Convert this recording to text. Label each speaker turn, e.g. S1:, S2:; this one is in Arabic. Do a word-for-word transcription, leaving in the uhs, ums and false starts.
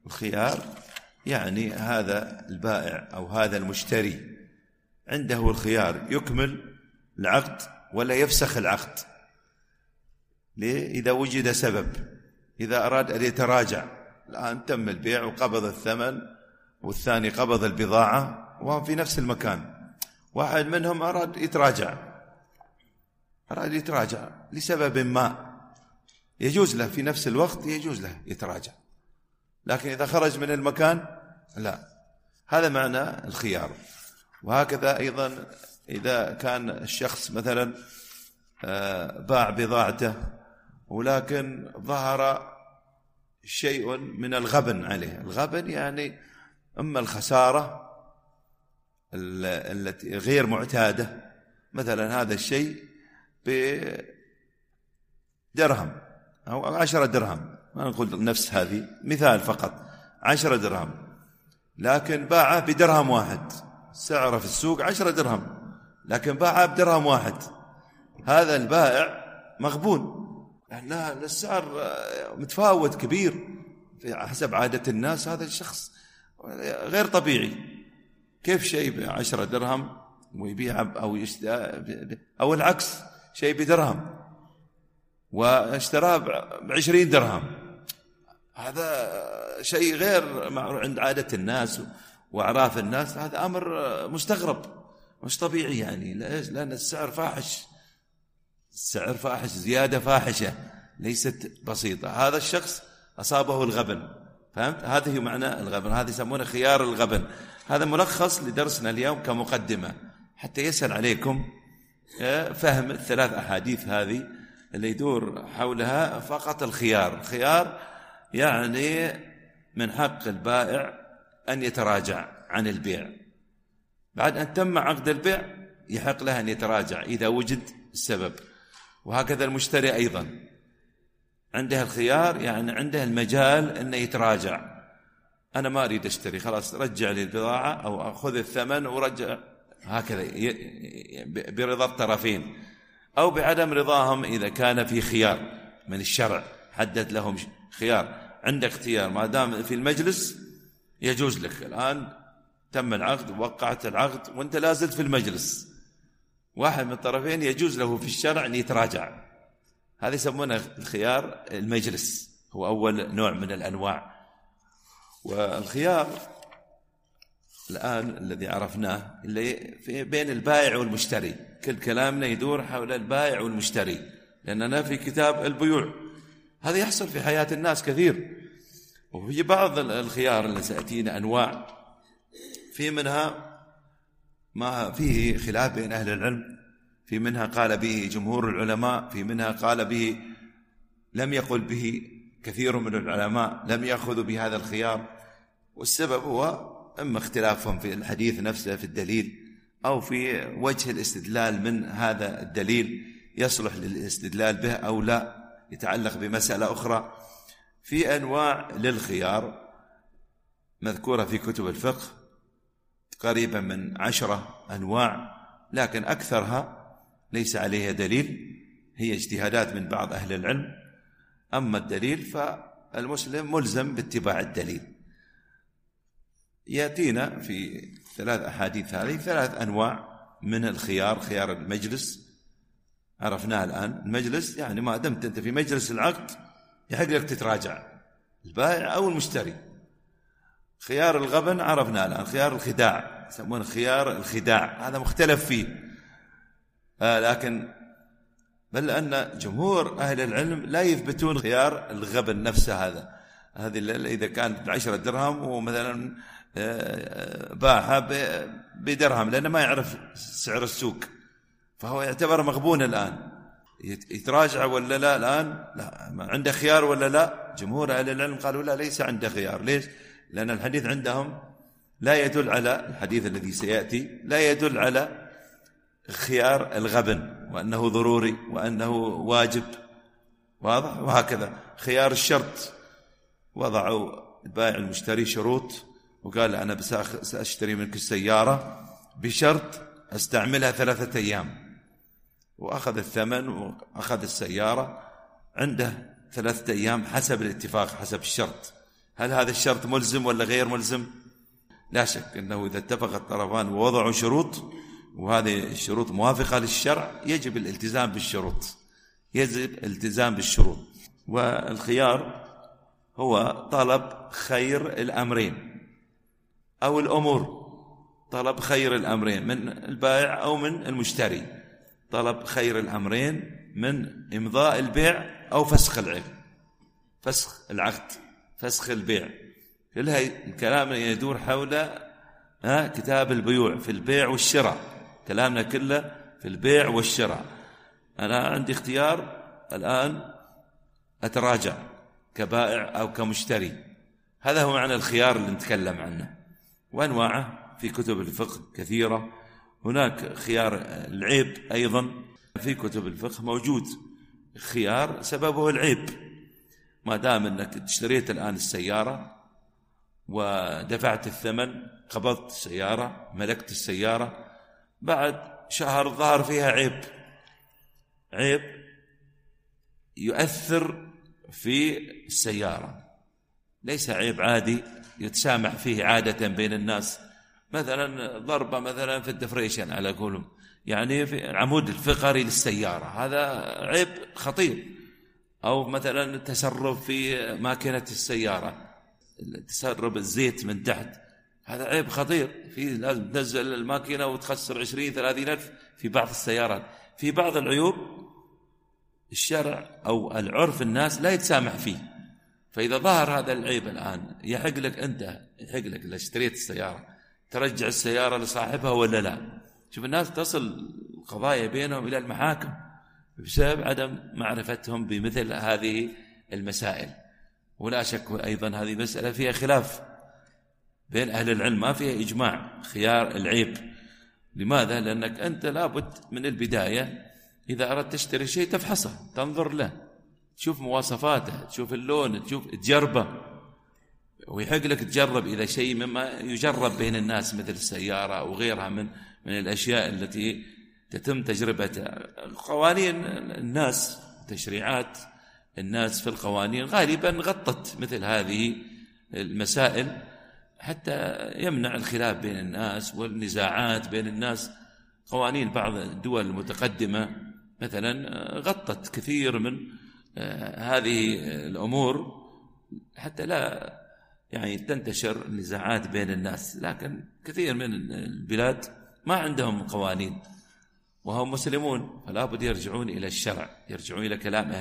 S1: الخيار يعني هذا البائع أو هذا المشتري عنده الخيار يكمل العقد ولا يفسخ العقد. ليه؟ إذا وجد سبب، إذا أراد أن يتراجع، الآن تم البيع وقبض الثمن والثاني قبض البضاعة وهم في نفس المكان، واحد منهم أراد يتراجع أراد يتراجع لسبب ما، يجوز له في نفس الوقت يجوز له يتراجع، لكن إذا خرج من المكان لا. هذا معنى الخيار. وهكذا أيضا إذا كان الشخص مثلا باع بضاعته ولكن ظهر شيء من الغبن عليه. الغبن يعني أما الخسارة التي غير معتادة، مثلا هذا الشيء بدرهم أو عشرة درهم، ما نقول نفس هذه مثال فقط، عشرة درهم، لكن باعه بدرهم واحد، سعره في السوق عشرة درهم لكن باعه بدرهم واحد. هذا البائع مغبون لأن السعر متفاوت كبير في حسب عادة الناس. هذا الشخص غير طبيعي، كيف شيء بعشرة درهم ويبيع أو يشتري، أو العكس شيء بدرهم واشتراه بعشرين درهم. هذا شيء غير معروف عند عادة الناس وأعراف الناس، هذا أمر مستغرب مش طبيعي يعني، لأن السعر فاحش، السعر فاحش، زيادة فاحشة ليست بسيطة. هذا الشخص أصابه الغبن، فهمت؟ هذه معنى الغبن، هذا يسمونه خيار الغبن. هذا ملخص لدرسنا اليوم كمقدمة حتى يسهل عليكم فهم الثلاث أحاديث هذه اللي يدور حولها فقط الخيار. الخيار يعني من حق البائع أن يتراجع عن البيع، بعد أن تم عقد البيع يحق له أن يتراجع إذا وجد السبب. وهكذا المشتري أيضا عنده الخيار، يعني عنده المجال أن يتراجع، أنا ما أريد أشتري، خلاص رجع لي البضاعة أو أخذ الثمن ورجع، هكذا برضا الطرفين أو بعدم رضاهم. إذا كان في خيار من الشرع حدد لهم خيار، عندك اختيار ما دام في المجلس يجوز لك. الآن تم العقد ووقعت العقد وانت لازلت في المجلس، واحد من الطرفين يجوز له في الشرع أن يتراجع، هذا يسمونه الخيار المجلس، هو أول نوع من الأنواع. والخيار الآن الذي عرفناه اللي في بين البائع والمشتري، كل كلامنا يدور حول البائع والمشتري لأننا في كتاب البيوع. هذا يحصل في حياة الناس كثير، وفي بعض الخيار اللي سأتينا أنواع، في منها ما فيه خلاف بين أهل العلم، في منها قال به جمهور العلماء، في منها قال به لم يقل به كثير من العلماء، لم يأخذوا بهذا الخيار. والسبب هو إما اختلافهم في الحديث نفسه في الدليل، أو في وجه الاستدلال من هذا الدليل يصلح للاستدلال به أو لا، يتعلق بمسألة أخرى. في أنواع للخيار مذكورة في كتب الفقه قريبا من عشرة أنواع، لكن أكثرها ليس عليها دليل، هي اجتهادات من بعض أهل العلم. أما الدليل فالمسلم ملزم باتباع الدليل. يأتينا في ثلاث أحاديث هذه ثلاث أنواع من الخيار. خيار المجلس عرفناه الآن، المجلس يعني ما دمت أنت في مجلس العقد يحق لك تتراجع، البائع أو المشتري. خيار الغبن عرفناه الآن. خيار الخداع يسمونه خيار الخداع، هذا مختلف فيه، آه لكن بل أن جمهور أهل العلم لا يثبتون خيار الغبن نفسه. هذا هذه إذا كانت بعشرة درهم ومثلا باعها بدرهم لأنه ما يعرف سعر السوق، فهو يعتبر مغبون الآن، يتراجع ولا لا؟ الآن لا، عنده خيار ولا لا؟ جمهور أهل العلم قالوا لا، ليس عنده خيار. ليش؟ لأن الحديث عندهم لا يدل على الحديث الذي سيأتي، لا يدل على خيار الغبن وأنه ضروري وأنه واجب، واضح؟ وهكذا خيار الشرط، وضعوا البائع المشتري شروط وقال أنا سأشتري منك السيارة بشرط أستعملها ثلاثة أيام، وأخذ الثمن وأخذ السيارة عنده ثلاثة أيام حسب الاتفاق حسب الشرط. هل هذا الشرط ملزم ولا غير ملزم؟ لا شك أنه إذا اتفق الطرفان ووضعوا شروط وهذه الشروط موافقة للشرع يجب الالتزام بالشروط، يجب الالتزام بالشروط. والخيار هو طلب خير الأمرين أو الأمور، طلب خير الأمرين من البائع أو من المشتري، طلب خير الأمرين من إمضاء البيع أو فسخ العقد، فسخ العقد، فسخ البيع. كلها الكلام يدور حول كتاب البيوع في البيع والشراء، كلامنا كله في البيع والشراء. أنا عندي اختيار الآن أتراجع كبائع أو كمشتري، هذا هو معنى الخيار اللي نتكلم عنه، وأنواعه في كتب الفقه كثيرة. هناك خيار العيب أيضا في كتب الفقه موجود، خيار سببه العيب، ما دام أنك اشتريت الآن السيارة ودفعت الثمن، قبضت السيارة، ملكت السيارة، بعد شهر ظهر فيها عيب، عيب يؤثر في السيارة، ليس عيب عادي يتسامح فيه عادة بين الناس، مثلا ضربة مثلا في الدفريشن على قولهم، يعني في العمود الفقري للسيارة، هذا عيب خطير. أو مثلا تسرب في ماكينة السيارة، تسرب الزيت من تحت، هذا عيب خطير، في لازم تنزل الماكينة وتخسر عشرين ثلاثين ألف في بعض السيارات. في بعض العيوب الشرع أو العرف الناس لا يتسامح فيه، فإذا ظهر هذا العيب الآن يحق لك أنت، يحق لك إذا اشتريت السيارة ترجع السيارة لصاحبها ولا لا. شوف الناس تصل القضايا بينهم إلى المحاكم بسبب عدم معرفتهم بمثل هذه المسائل. ولا شك أيضا هذه مسألة فيها خلاف بين أهل العلم، ما فيها إجماع خيار العيب. لماذا؟ لأنك أنت لابد من البداية إذا أردت تشتري شيء تفحصه، تنظر له، تشوف مواصفاته، تشوف اللون، تشوف تجربه، ويحق لك تجرب إذا شيء مما يجرب بين الناس مثل السيارة وغيرها من من الأشياء التي تتم تجربتها. قوانين الناس، تشريعات الناس في القوانين غالبا غطت مثل هذه المسائل حتى يمنع الخلاف بين الناس والنزاعات بين الناس. قوانين بعض الدول المتقدمة مثلا غطت كثير من هذه الأمور حتى لا يعني تنتشر النزاعات بين الناس، لكن كثير من البلاد ما عندهم قوانين وهم مسلمون، فلا بد يرجعون إلى الشرع، يرجعون إلى كلام أهل